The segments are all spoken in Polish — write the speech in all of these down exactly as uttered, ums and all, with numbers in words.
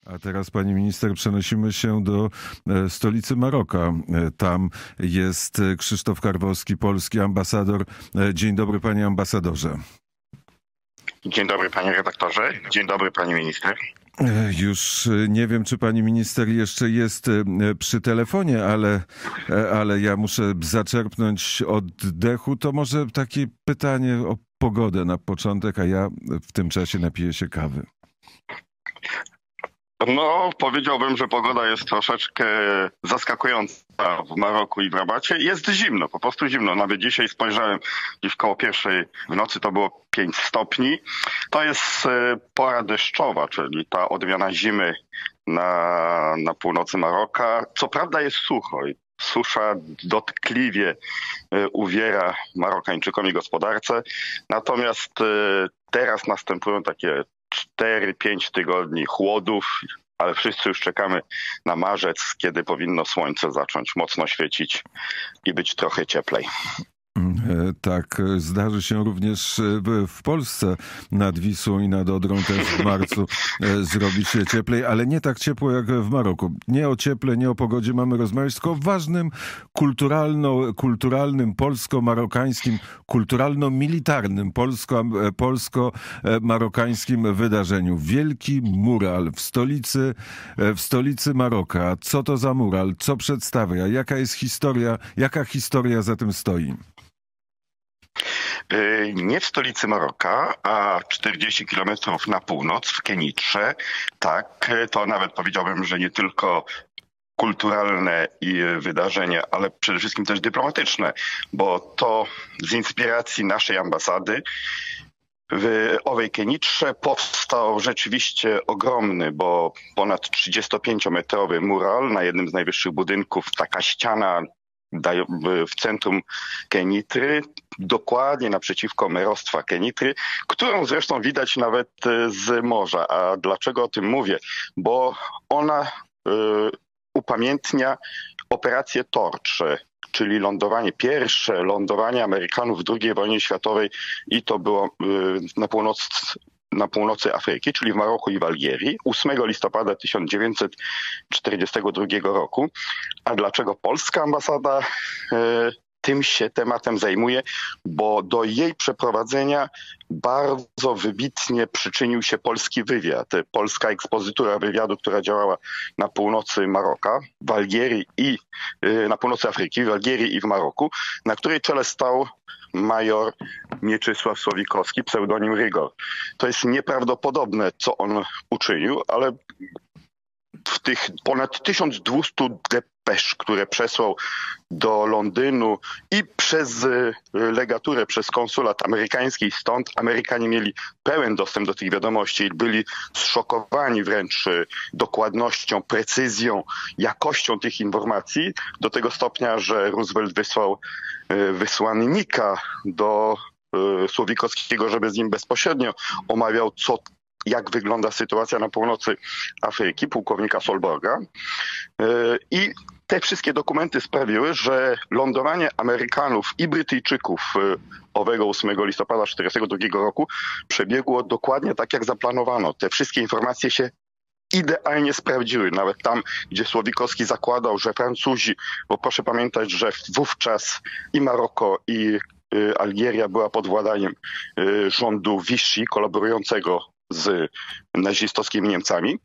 A teraz, pani minister, przenosimy się do e, stolicy Maroka. E, Tam jest e, Krzysztof Karwowski, polski ambasador. E, Dzień dobry, panie ambasadorze. Dzień dobry, panie redaktorze. Dzień dobry, pani minister. E, Już e, nie wiem, czy pani minister jeszcze jest e, przy telefonie, ale, e, ale ja muszę zaczerpnąć oddechu. To może takie pytanie o pogodę na początek, a ja w tym czasie napiję się kawy. No, powiedziałbym, że pogoda jest troszeczkę zaskakująca w Maroku i w Rabacie. Jest zimno, po prostu zimno. Nawet dzisiaj spojrzałem, gdzieś koło pierwszej w nocy to było pięć stopni. To jest e, pora deszczowa, czyli ta odmiana zimy na, na północy Maroka. Co prawda jest sucho i susza dotkliwie e, uwiera Marokańczykom i gospodarce. Natomiast e, teraz następują takie cztery pięć tygodni chłodów, ale wszyscy już czekamy na marzec, kiedy powinno słońce zacząć mocno świecić i być trochę cieplej. E, Tak, e, zdarzy się również e, w w Polsce nad Wisłą i nad Odrą też w marcu e, zrobić się cieplej, ale nie tak ciepło jak w Maroku. Nie o cieple, nie o pogodzie mamy rozmawiać, tylko o ważnym kulturalno, kulturalnym, polsko-marokańskim, kulturalno-militarnym, polsko, e, polsko-marokańskim wydarzeniu. Wielki mural w stolicy, e, w stolicy Maroka. Co to za mural? Co przedstawia? Jaka jest historia? Jaka historia za tym stoi? Yy, Nie w stolicy Maroka, a czterdzieści kilometrów na północ, w Kenitrze. Tak, to nawet powiedziałbym, że nie tylko kulturalne i wydarzenie, ale przede wszystkim też dyplomatyczne, bo to z inspiracji naszej ambasady w owej Kenitrze powstał rzeczywiście ogromny, bo ponad trzydziestopięciometrowy mural na jednym z najwyższych budynków, taka ściana w centrum Kenitry, dokładnie naprzeciwko merostwa Kenitry, którą zresztą widać nawet z morza. A dlaczego o tym mówię? Bo ona y, upamiętnia operację Torch, czyli lądowanie, pierwsze lądowanie Amerykanów w drugiej wojnie światowej i to było y, na północ na północy Afryki, czyli w Maroku i w Algierii, ósmego listopada tysiąc dziewięćset czterdziestego drugiego roku. A dlaczego polska ambasada e, tym się tematem zajmuje? Bo do jej przeprowadzenia bardzo wybitnie przyczynił się polski wywiad, polska ekspozytura wywiadu, która działała na północy Maroka, w Algierii i e, na północy Afryki, w Algierii i w Maroku, na której czele stał major Mieczysław Słowikowski, pseudonim Rygor. To jest nieprawdopodobne, co on uczynił, ale w tych ponad tysiąc dwieście depesz, które przesłał do Londynu i przez legaturę, przez konsulat amerykański, stąd Amerykanie mieli pełen dostęp do tych wiadomości i byli zszokowani wręcz dokładnością, precyzją, jakością tych informacji, do tego stopnia, że Roosevelt wysłał wysłannika do Słowikowskiego, żeby z nim bezpośrednio omawiał, co jak wygląda sytuacja na północy Afryki, pułkownika Solborga. I te wszystkie dokumenty sprawiły, że lądowanie Amerykanów i Brytyjczyków owego ósmego listopada tysiąc dziewięćset czterdziestego drugiego roku przebiegło dokładnie tak, jak zaplanowano. Te wszystkie informacje się idealnie sprawdziły. Nawet tam, gdzie Słowikowski zakładał, że Francuzi, bo proszę pamiętać, że wówczas i Maroko, i Algieria była pod władaniem rządu Vichy, kolaborującego z nazistowskimi Niemcami.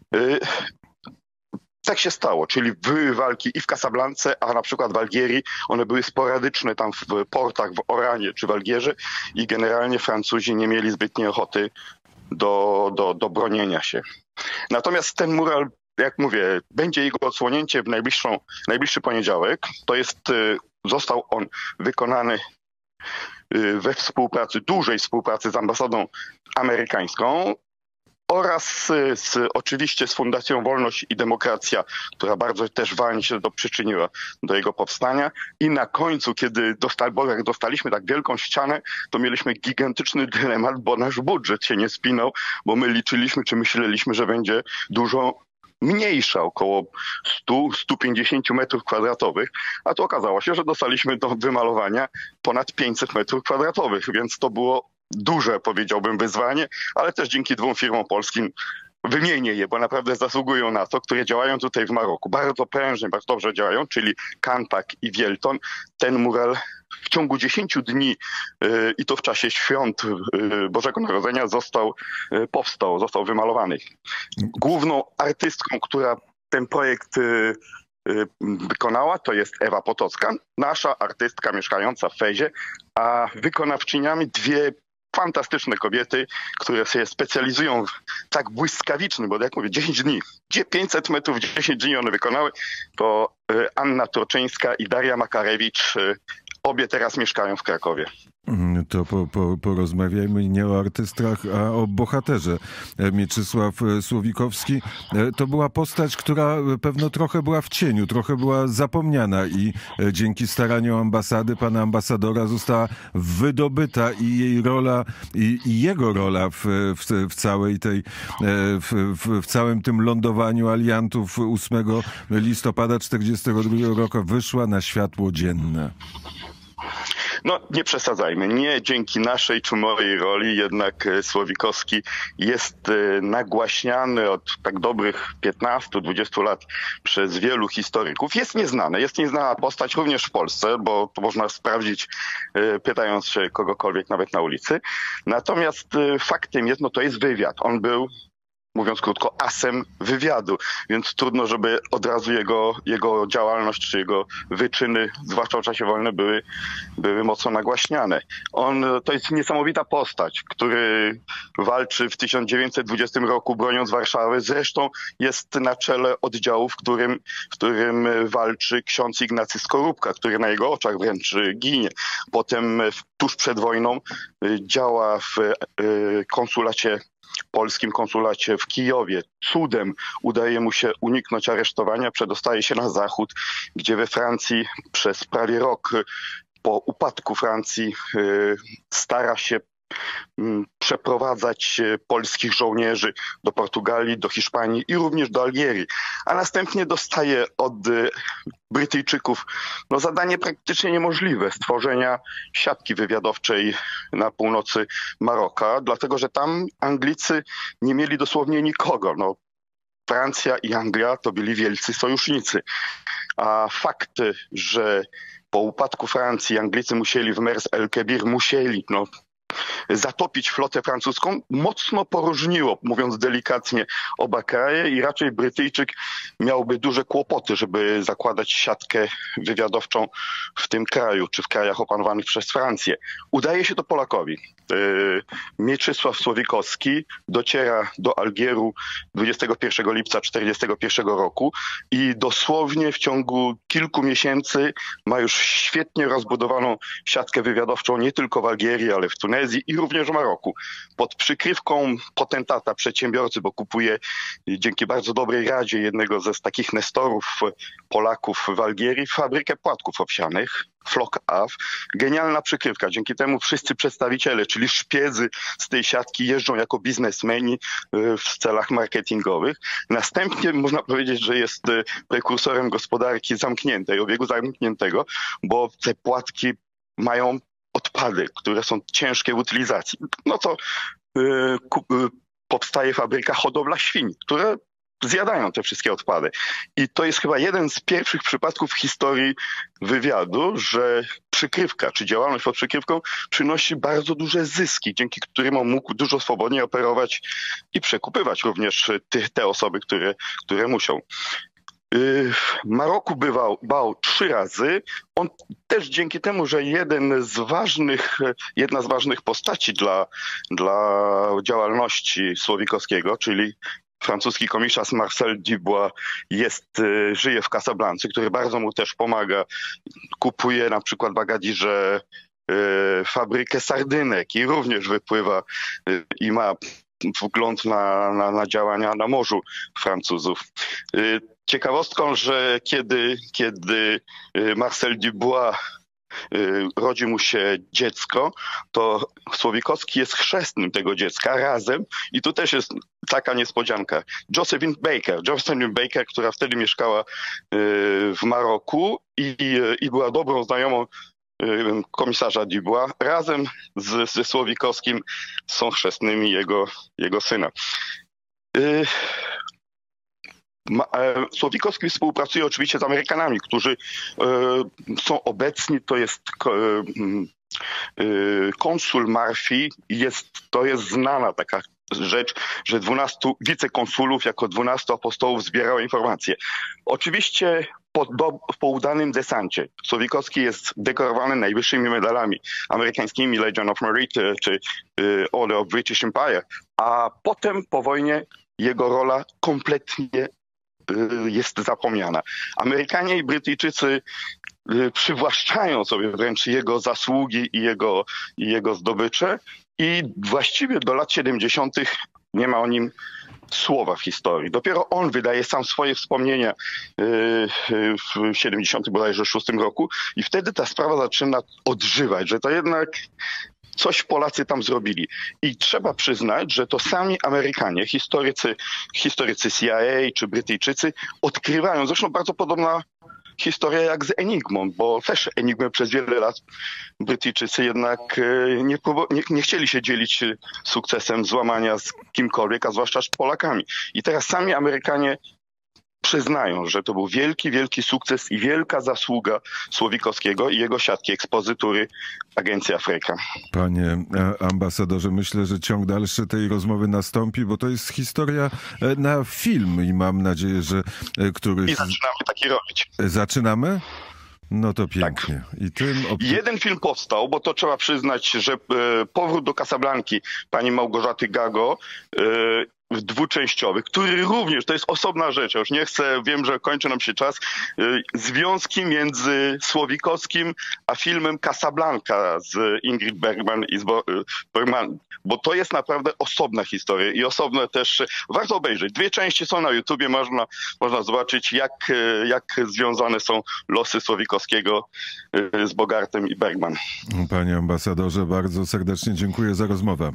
Tak się stało, czyli były walki i w Casablance, a na przykład w Algierii one były sporadyczne tam w portach w Oranie czy w Algierze i generalnie Francuzi nie mieli zbytniej ochoty do, do, do bronienia się. Natomiast ten mural, jak mówię, będzie jego odsłonięcie w najbliższą, najbliższy poniedziałek. To jest, został on wykonany we współpracy, dużej współpracy z ambasadą amerykańską oraz z, oczywiście z Fundacją Wolność i Demokracja, która bardzo też walnie się do, przyczyniła do jego powstania. I na końcu, kiedy dostali, bo jak dostaliśmy tak wielką ścianę, to mieliśmy gigantyczny dylemat, bo nasz budżet się nie spinał, bo my liczyliśmy, czy myśleliśmy, że będzie dużo mniejsza, około sto do stu pięćdziesięciu metrów kwadratowych, a to okazało się, że dostaliśmy do wymalowania ponad pięćset metrów kwadratowych, więc to było duże, powiedziałbym, wyzwanie, ale też dzięki dwóm firmom polskim wymienię je, bo naprawdę zasługują na to, które działają tutaj w Maroku. Bardzo prężnie, bardzo dobrze działają, czyli Cantac i Wielton. Ten mural w ciągu dziesięciu dni yy, i to w czasie świąt yy, Bożego Narodzenia został, yy, powstał, został wymalowany. Główną artystką, która ten projekt yy, yy, wykonała, to jest Ewa Potocka, nasza artystka mieszkająca w Fezie, a wykonawczyniami dwie fantastyczne kobiety, które się specjalizują w tak błyskawicznym, bo jak mówię, dziesięć dni, gdzie pięćset metrów, dziesięć dni one wykonały, to Anna Torczyńska i Daria Makarewicz, obie teraz mieszkają w Krakowie. To po, po, porozmawiajmy nie o artystach, a o bohaterze. Mieczysław Słowikowski to była postać, która pewno trochę była w cieniu, trochę była zapomniana i dzięki staraniom ambasady, pana ambasadora została wydobyta i jej rola, i, i jego rola w, w, w całej tej, w, w, w całym tym lądowaniu aliantów ósmego listopada czterdziestego drugiego roku wyszła na światło dzienne. No nie przesadzajmy, nie dzięki naszej czy mojej roli, jednak Słowikowski jest nagłaśniany od tak dobrych piętnastu dwudziestu lat przez wielu historyków. Jest nieznany, jest nieznana postać również w Polsce, bo to można sprawdzić pytając się kogokolwiek nawet na ulicy. Natomiast faktem jest, no to jest wywiad. On był, mówiąc krótko, asem wywiadu, więc trudno, żeby od razu jego, jego działalność czy jego wyczyny, zwłaszcza w czasie wolnym, były, były mocno nagłaśniane. On to jest niesamowita postać, który walczy w tysiąc dziewięćset dwudziestym roku broniąc Warszawy. Zresztą jest na czele oddziału, w którym, w którym walczy ksiądz Ignacy Skorupka, który na jego oczach wręcz ginie. Potem tuż przed wojną działa w konsulacie polskim konsulacie w Kijowie. Cudem udaje mu się uniknąć aresztowania, przedostaje się na zachód, gdzie we Francji przez prawie rok po upadku Francji stara się przeprowadzać polskich żołnierzy do Portugalii, do Hiszpanii i również do Algierii. A następnie dostaje od Brytyjczyków no, zadanie praktycznie niemożliwe stworzenia siatki wywiadowczej na północy Maroka, dlatego że tam Anglicy nie mieli dosłownie nikogo. No, Francja i Anglia to byli wielcy sojusznicy. A fakt, że po upadku Francji Anglicy musieli w Mers el-Kebir, musieli, no, zatopić flotę francuską, mocno poróżniło, mówiąc delikatnie, oba kraje i raczej Brytyjczyk miałby duże kłopoty, żeby zakładać siatkę wywiadowczą w tym kraju, czy w krajach opanowanych przez Francję. Udaje się to Polakowi. Mieczysław Słowikowski dociera do Algieru dwudziestego pierwszego lipca tysiąc dziewięćset czterdziestego pierwszego roku i dosłownie w ciągu kilku miesięcy ma już świetnie rozbudowaną siatkę wywiadowczą nie tylko w Algierii, ale w Tunezji i również w Maroku. Pod przykrywką potentata, przedsiębiorcy, bo kupuje dzięki bardzo dobrej radzie jednego ze z takich nestorów Polaków w Algierii fabrykę płatków owsianych, Flock Ave. Genialna przykrywka. Dzięki temu wszyscy przedstawiciele, czyli szpiedzy z tej siatki jeżdżą jako biznesmeni w celach marketingowych. Następnie można powiedzieć, że jest prekursorem gospodarki zamkniętej, obiegu zamkniętego, bo te płatki mają odpady, które są ciężkie w utylizacji. No to yy, yy, powstaje fabryka hodowla świń, które zjadają te wszystkie odpady. I to jest chyba jeden z pierwszych przypadków w historii wywiadu, że przykrywka, czy działalność pod przykrywką przynosi bardzo duże zyski, dzięki którym on mógł dużo swobodniej operować i przekupywać również te, te osoby, które, które muszą. W Maroku bywał, bał trzy razy. On też dzięki temu, że jeden z ważnych, jedna z ważnych postaci dla, dla działalności Słowikowskiego, czyli francuski komisarz Marcel Dubois jest, żyje w Casablance, który bardzo mu też pomaga. Kupuje na przykład Bagadirze fabrykę sardynek i również wypływa i ma wgląd na, na, na działania na morzu Francuzów. Ciekawostką, że kiedy, kiedy Marcel Dubois rodzi mu się dziecko, to Słowikowski jest chrzestnym tego dziecka razem i tu też jest taka niespodzianka. Josephine Baker, Josephine Baker, która wtedy mieszkała w Maroku i, i była dobrą znajomą komisarza Dubois, razem z, ze Słowikowskim są chrzestnymi jego, jego syna. Y Słowikowski współpracuje oczywiście z Amerykanami, którzy y, są obecni. To jest y, y, konsul Murphy. Jest, to jest znana taka rzecz, że dwunastu wicekonsulów jako dwunastu apostołów zbierało informacje. Oczywiście po, do, po udanym desancie Słowikowski jest dekorowany najwyższymi medalami amerykańskimi, Legion of Merit czy y, Order of British Empire, a potem po wojnie jego rola kompletnie jest zapomniana. Amerykanie i Brytyjczycy przywłaszczają sobie wręcz jego zasługi i jego, i jego zdobycze i właściwie do lat siedemdziesiątych nie ma o nim słowa w historii. Dopiero on wydaje sam swoje wspomnienia w siedemdziesiątym bodajże szóstym roku i wtedy ta sprawa zaczyna odżywać, że to jednak coś Polacy tam zrobili. I trzeba przyznać, że to sami Amerykanie, historycy, historycy C I A czy Brytyjczycy odkrywają, zresztą bardzo podobna historia jak z Enigmą, bo też Enigmę przez wiele lat Brytyjczycy jednak nie, nie, nie chcieli się dzielić sukcesem złamania z kimkolwiek, a zwłaszcza z Polakami. I teraz sami Amerykanie przyznają, że to był wielki, wielki sukces i wielka zasługa Słowikowskiego i jego siatki ekspozytury Agencji Afryka. Panie ambasadorze, myślę, że ciąg dalszy tej rozmowy nastąpi, bo to jest historia na film i mam nadzieję, że któryś... I zaczynamy taki robić. Zaczynamy? No to pięknie. Tak. I tym opty... Jeden film powstał, bo to trzeba przyznać, że e, powrót do Casablanki pani Małgorzaty Gago e, dwuczęściowy, który również, to jest osobna rzecz, ja już nie chcę, wiem, że kończy nam się czas, związki między Słowikowskim a filmem Casablanca z Ingrid Bergman i z Bergman, bo to jest naprawdę osobna historia i osobne też, warto obejrzeć. Dwie części są na YouTubie, można, można zobaczyć, jak, jak związane są losy Słowikowskiego z Bogartem i Bergman. Panie ambasadorze, bardzo serdecznie dziękuję za rozmowę.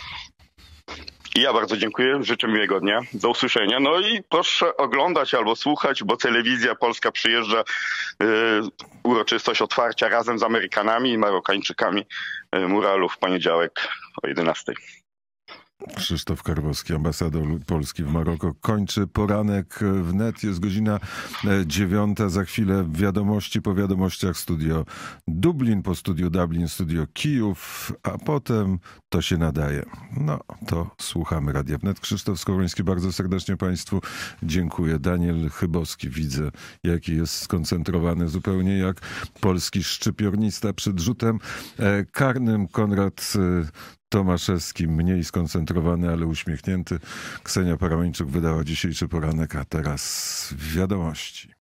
I ja bardzo dziękuję, życzę miłego dnia, do usłyszenia. No i proszę oglądać albo słuchać, bo Telewizja Polska przyjeżdża, yy, uroczystość otwarcia razem z Amerykanami i Marokańczykami yy, muralu w poniedziałek o jedenastej. Krzysztof Karwowski, ambasador Polski w Maroko, kończy poranek wnet. Jest godzina dziewiąta. Za chwilę wiadomości, po wiadomościach studio Dublin, po studiu Dublin, studio Kijów, a potem to się nadaje. No, to słuchamy Radia Wnet. Krzysztof Skowroński, bardzo serdecznie Państwu dziękuję. Daniel Chybowski, widzę, jaki jest skoncentrowany, zupełnie jak polski szczypiornista przed rzutem karnym. Konrad Tomaszewski, mniej skoncentrowany, ale uśmiechnięty. Ksenia Paramończuk wydała dzisiejszy poranek, a teraz wiadomości.